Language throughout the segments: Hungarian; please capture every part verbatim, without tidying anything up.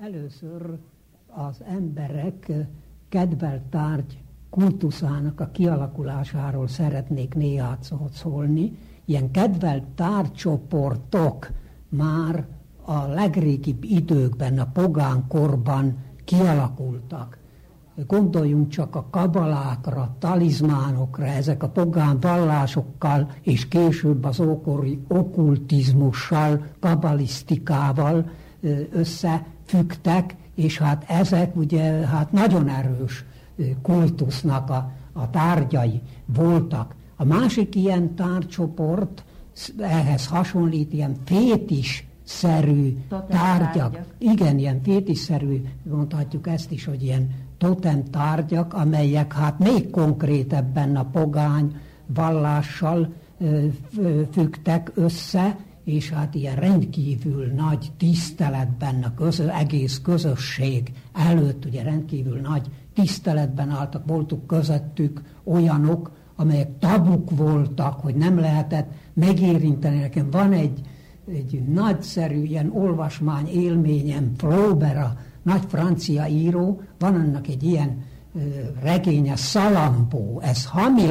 Először az emberek kedvelt tárgy kultuszának a kialakulásáról szeretnék néhát szót szólni. Ilyen kedvelt tárgycsoportok már a legrégibb időkben, a pogánkorban kialakultak. Gondoljunk csak a kabalákra, talizmánokra, ezek a pogán vallásokkal, és később az ókori okkultizmussal, kabalisztikával összefüggtek, és hát ezek ugye hát nagyon erős kultusznak a, a tárgyai voltak. A másik ilyen tárgycsoport ehhez hasonlít ilyen fétisszerű tárgyak. tárgyak. Igen, ilyen fétisszerű, mondhatjuk ezt is, hogy ilyen totem tárgyak, amelyek hát még konkrétebben a pogány vallással függtek össze, és hát ilyen rendkívül nagy tiszteletben a közö, egész közösség előtt ugye rendkívül nagy tiszteletben álltak, voltuk közöttük olyanok, amelyek tabuk voltak, hogy nem lehetett megérinteni. Nekem van egy, egy nagyszerű ilyen olvasmány élményem, Flaubert, a nagy francia író, van annak egy ilyen ö, regénye, Salambó, ez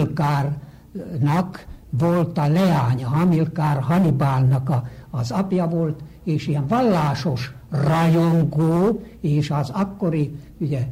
Hamilkárnak volt a leánya, Hamilkár Hannibalnak a, az apja volt, és ilyen vallásos rajongó, és az akkori, ugye,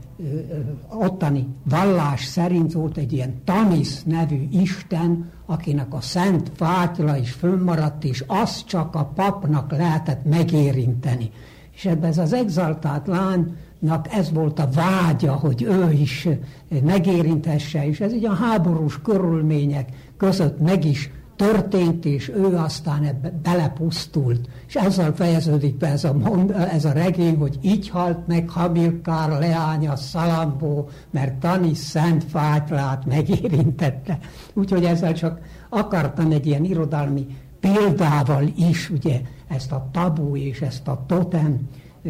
ottani vallás szerint volt egy ilyen Tanisz nevű isten, akinek a szent fátyla is fönnmaradt, és azt csak a papnak lehetett megérinteni. És ebben ez az exaltált lánynak ez volt a vágya, hogy ő is megérinthesse, és ez így a háborús körülmények között meg is történt, és ő aztán ebbe belepusztult. És ezzel fejeződik be ez a, mond, ez a regény, hogy így halt meg Hamilkár leánya Salambó, mert Tanisz szent fátylát megérintette. Úgyhogy ezzel csak akartam egy ilyen irodalmi példával is, ugye, ezt a tabu és ezt a totem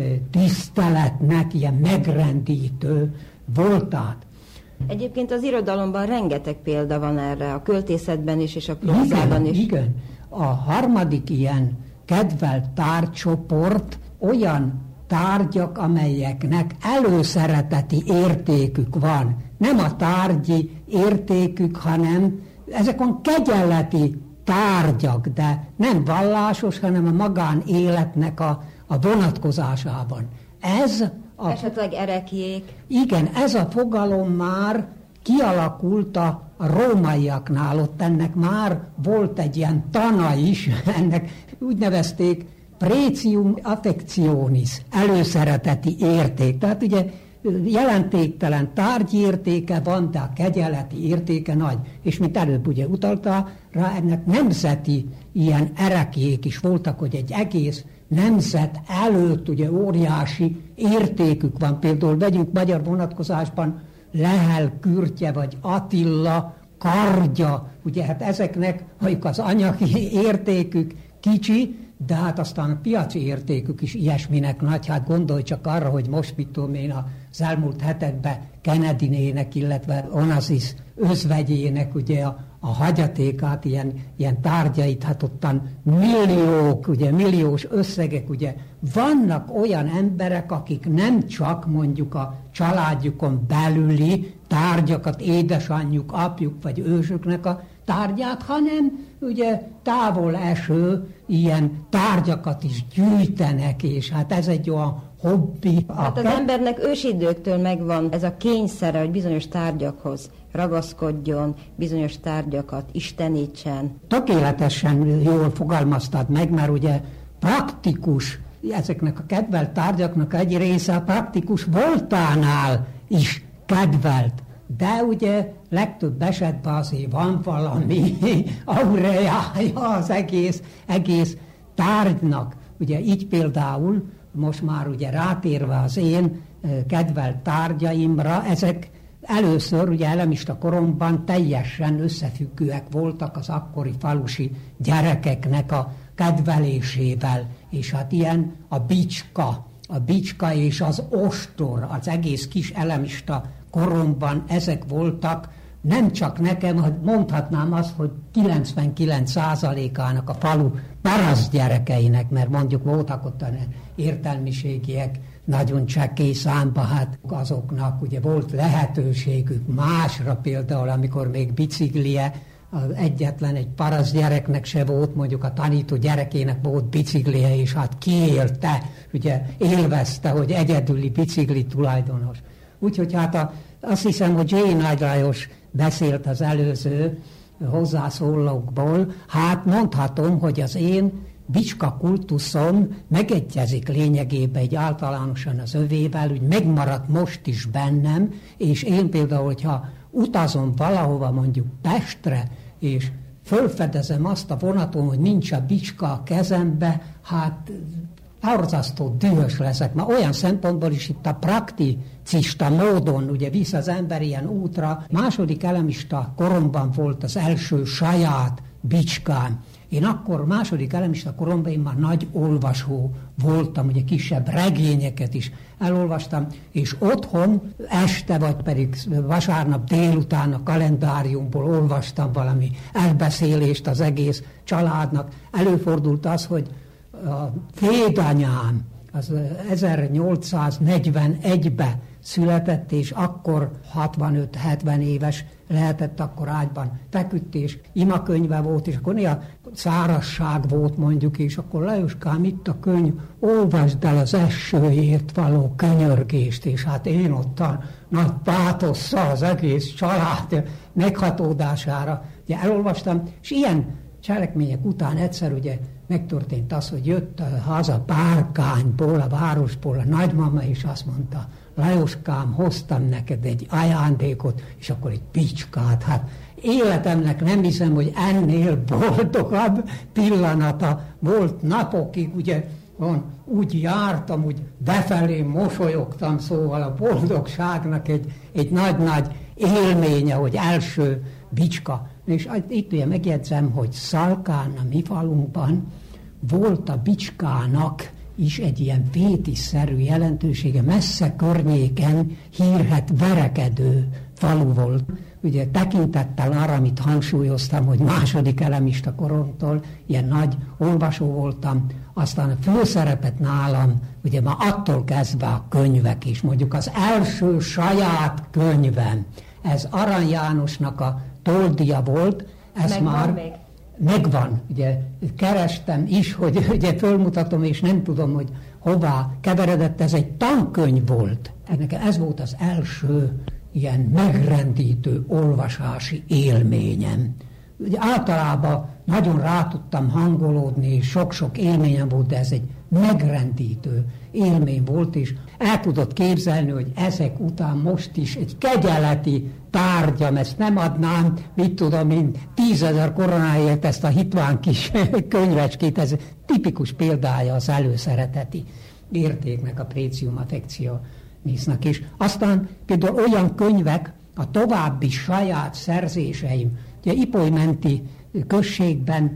tiszteletnek ilyen megrendítő voltát. Egyébként az irodalomban rengeteg példa van erre, a költészetben is, és a prózában is. Igen, a harmadik ilyen kedvelt tárgycsoport olyan tárgyak, amelyeknek előszereteti értékük van. Nem a tárgyi értékük, hanem ezek a kegyelleti tárgyak, de nem vallásos, hanem a magánéletnek a, a vonatkozásában. Ez a, esetleg ereklyék. Igen, ez a fogalom már kialakult a, a rómaiaknál, ott ennek már volt egy ilyen tana is, ennek úgy nevezték pretium affectionis, előszereteti érték. Tehát ugye jelentéktelen tárgyi értéke van, de a kegyelleti értéke nagy. És mint előbb ugye utalta rá, ennek nemzeti ilyen ereklyék is voltak, hogy egy egész nemzet előtt ugye óriási értékük van. Például vegyünk magyar vonatkozásban Lehel Kürtje vagy Attila kardja, ugye hát ezeknek mondjuk az anyagi értékük kicsi, de hát aztán a piaci értékük is ilyesminek nagy. Hát gondolj csak arra, hogy most mit tudom én az elmúlt hetekben Kennedy-nének, illetve Onassis özvegyének ugye a, a hagyatékát, ilyen, ilyen tárgyait, hát ottan milliók, ugye milliós összegek, ugye vannak olyan emberek, akik nem csak mondjuk a családjukon belüli tárgyakat, édesanyjuk, apjuk vagy ősöknek a tárgyát, hanem ugye távol eső ilyen tárgyakat is gyűjtenek, és hát ez egy olyan hobbi. Hát az embernek ősidőktől megvan ez a kényszere, hogy bizonyos tárgyakhoz ragaszkodjon, bizonyos tárgyakat istenítsen. Tökéletesen jól fogalmaztad meg, mert ugye praktikus, ezeknek a kedvelt tárgyaknak egy része a praktikus voltánál is kedvelt. De ugye legtöbb esetben azért van valami aureája az egész, egész tárgynak. Ugye így például, most már ugye rátérve az én kedvelt tárgyaimra, ezek először ugye elemista koromban teljesen összefüggőek voltak az akkori falusi gyerekeknek a kedvelésével. És hát ilyen a bicska, a bicska és az ostor, az egész kis elemista koromban ezek voltak nem csak nekem, mondhatnám azt, hogy kilencvenkilenc százalékának a falu paraszt gyerekeinek, mert mondjuk voltak ott értelmiségiek, nagyon csekély számba, hát azoknak ugye volt lehetőségük másra, például amikor még biciklie, az egyetlen egy paraszt gyereknek se volt, mondjuk a tanító gyerekének volt biciklie, és hát kiélte, ugye élvezte, hogy egyedüli bicikli tulajdonos. Úgyhogy hát a, azt hiszem, hogy J. Nagy Lajos beszélt az előző hozzászólókból, hát mondhatom, hogy az én bicska kultuszom megegyezik lényegében egy általánosan az övével, hogy megmaradt most is bennem, és én például, hogyha utazom valahova, mondjuk Pestre, és fölfedezem azt a vonaton, hogy nincs a bicska a kezembe, hát borzasztó dühös leszek. Ma olyan szempontból is itt a prakticista módon ugye visz az ember ilyen útra. Második elemista koromban volt az első saját bicskám. Én akkor második elemista koromban én már nagy olvasó voltam, ugye kisebb regényeket is elolvastam, és otthon este, vagy pedig vasárnap délután a kalendáriumból olvastam valami elbeszélést az egész családnak. Előfordult az, hogy a dédanyám az ezernyolcszáznegyvenegyben született, és akkor hatvanöt-hetven éves lehetett, akkor ágyban feküdt, és imakönyve volt, és akkor néha szárazság volt mondjuk, és akkor Lajoskám, itt a könyv, olvasd el az esőért való könyörgést, és hát én ott a nagy pátosszal az egész család meghatódására ugye elolvastam, és ilyen cselekmények után egyszer ugye megtörtént az, hogy jött haza Párkányból, a városból a nagymama, és azt mondta, Lajoskám, hoztam neked egy ajándékot, és akkor egy bicskát. Hát életemnek nem hiszem, hogy ennél boldogabb pillanata volt napokig, ugye van, úgy jártam, úgy befelé mosolyogtam, szóval a boldogságnak egy, egy nagy-nagy élménye, hogy első bicska. És itt ugye megjegyzem, hogy Szalkán, a mi falunkban volt a bicskának is egy ilyen fétisszerű jelentősége, messze környéken hírhedt verekedő falu volt. Ugye tekintettel arra, amit hangsúlyoztam, hogy második elemista koromtól ilyen nagy olvasó voltam, aztán a főszerepet nálam, ugye már attól kezdve a könyvek is, mondjuk az első saját könyvem, ez Arany Jánosnak a Toldia volt, ez megvan már még? Megvan, ugye kerestem is, hogy ugye fölmutatom, és nem tudom, hogy hová keveredett, ez egy tankönyv volt. Nekem ez volt az első ilyen megrendítő olvasási élményem. Ugye általában nagyon rá tudtam hangolódni, sok-sok élményem volt, de ez egy megrendítő élmény volt, és el tudod képzelni, hogy ezek után most is egy kegyeleti tárgyam, ezt nem adnám, mit tudom én, tízezer koronáért ezt a hitván kis könyvecskét, ez tipikus példája az előszereteti értéknek, a précium affectionisnak is. Aztán például olyan könyvek, a további saját szerzéseim, ugye Ipolymenti községben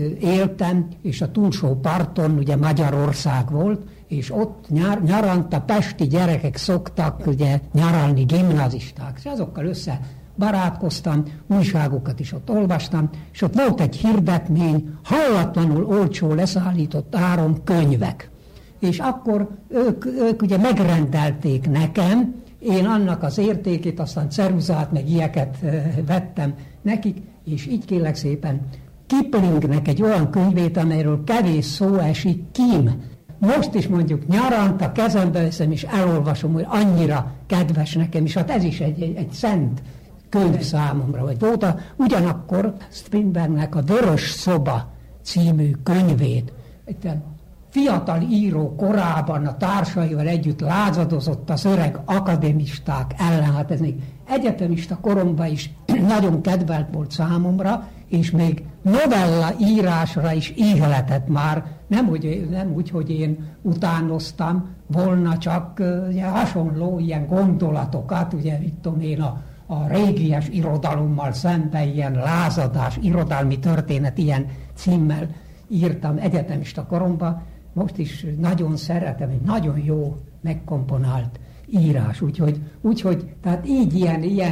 éltem, és a túlsó parton ugye Magyarország volt, és ott nyár, nyaranta pesti gyerekek szoktak ugye nyaralni, gimnazisták, és azokkal össze barátkoztam, újságokat is ott olvastam, és ott volt egy hirdetmény, hallatlanul olcsó leszállított áron könyvek. És akkor ők, ők ugye megrendelték nekem, én annak az értékét, aztán ceruzát, meg ilyeket vettem nekik, és így kérlek szépen, Kiplingnek egy olyan könyvét, amelyről kevés szó esik, Kim. Most is mondjuk nyaranta kezembe veszem, és elolvasom, hogy annyira kedves nekem, és hát ez is egy, egy, egy szent könyv számomra. Vagy volt a, ugyanakkor Strindbergnek a Vörös szoba című könyvét, egy fiatal író korában a társaival együtt lázadozott az öreg akadémisták ellen, hát ez még egyetemista koromban is nagyon kedvelt volt számomra, és még novella írásra is ihletett már, nem úgy, nem úgy, hogy én utánoztam volna, csak ugye, hasonló ilyen gondolatokat, ugye mit tudom én, a, a régies irodalommal szemben ilyen lázadás, irodalmi történet ilyen címmel írtam egyetemista koromban. Most is nagyon szeretem, egy nagyon jó megkomponált írás, úgyhogy, úgyhogy tehát így ilyen, ilyen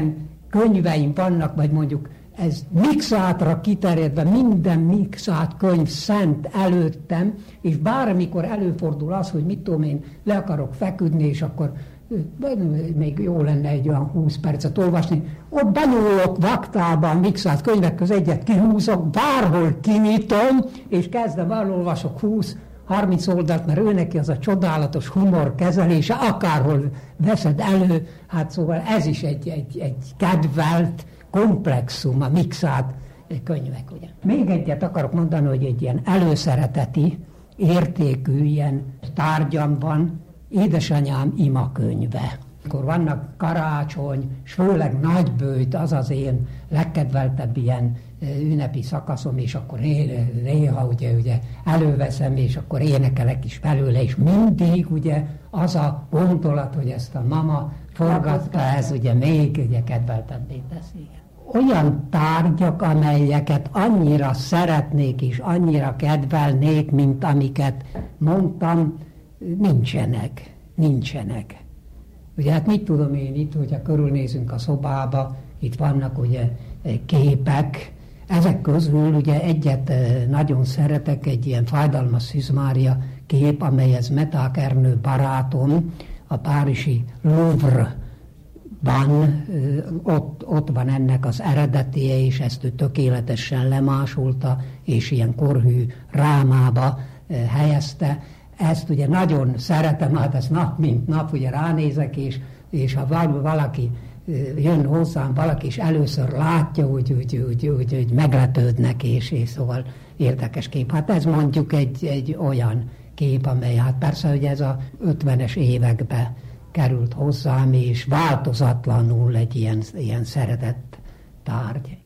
könyveim vannak, vagy mondjuk ez mixátra kiterjedve, minden mixát könyv szent előttem, és bármikor előfordul az, hogy mit tudom én, le akarok feküdni, és akkor még jó lenne egy olyan húsz percet olvasni, ott benyúlok vaktában mixált könyvek köz egyet kihúzok, bárhol kinyitom, és kezdem, elolvasok húsz harminc oldalt, mert ő neki az a csodálatos humor kezelése, akárhol veszed elő, hát szóval ez is egy, egy, egy kedvelt komplexum, a mixált könyvek. Ugye. Még egyet akarok mondani, hogy egy ilyen előszereteti, értékű ilyen tárgyam van, édesanyám imakönyve. Akkor vannak karácsony, és főleg nagybőjt, az az én legkedveltebb ilyen ünnepi szakaszom, és akkor néha ugye, ugye előveszem, és akkor énekelek is belőle, és mindig ugye az a gondolat, hogy ezt a mama forgatta, ez ugye még ugye kedveltebbé teszi. Olyan tárgyak, amelyeket annyira szeretnék és annyira kedvelnék, mint amiket mondtam, nincsenek, nincsenek. Ugye hát mit tudom én itt, hogyha körülnézünk a szobába, itt vannak ugye képek, ezek közül ugye egyet nagyon szeretek, egy ilyen Fájdalmas Szűz Mária kép, amely ez Meták Ernő barátom, a párizsi Louvre-ban, ott, ott van ennek az eredetie, és ezt ő tökéletesen lemásolta, és ilyen korhű rámába helyezte. Ezt ugye nagyon szeretem, hát ezt nap mint nap ugye ránézek, és, és ha valaki jön hozzám, valaki is először látja, úgy, úgy, úgy, úgy, úgy meglepődnek, és, és szóval érdekes kép. Hát ez mondjuk egy, egy olyan kép, amely hát persze, hogy ez a ötvenes évekbe került hozzám, és változatlanul egy ilyen, ilyen szeretett tárgy.